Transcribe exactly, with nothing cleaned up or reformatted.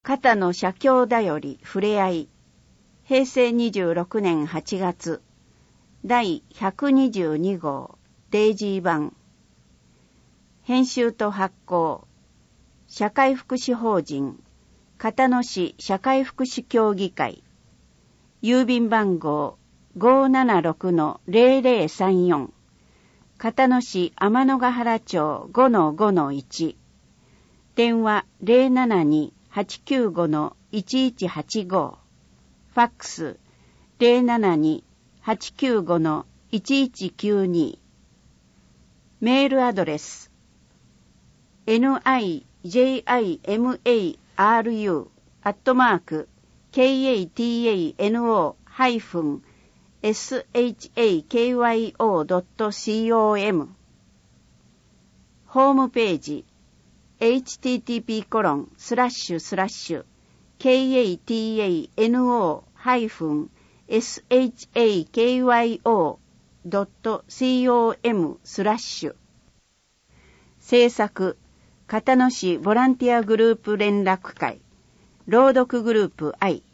片野社協だよりふれあい、へいせいにじゅうろくねんはちがつ、だいひゃくにじゅうにごうデイジー版。編集と発行、社会福祉法人片野市社会福祉協議会、郵便番号 ごーななろくのぜろぜろさんよん、片野市天のヶ原町 ごのごのいち、電話 ゼロななに はちきゅうご いちいちはちご、ファックス ゼロななに はちきゅうご いちいちきゅうに、メールアドレス ニジマル アットマーク ケーエーティーエーエヌオー ハイフン エスエイチエーケーワイオー ドット コム、ホームページ エイチティーティーピーコロンスラッシュスラッシュ ケーエーティーエーエヌオー ハイフン エスエイチエーケーワイオー ドット コム スラッシュ。制作片野市ボランティアグループ連絡会朗読グループ I